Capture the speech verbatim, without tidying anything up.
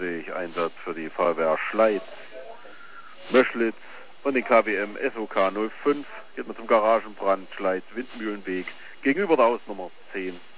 einsatzfähig. Einsatz für die Feuerwehr Schleiz, Möschlitz und den K W M S O K null fünf. Geht man zum Garagenbrand, Schleiz, Windmühlenweg, gegenüber der Hausnummer zehn.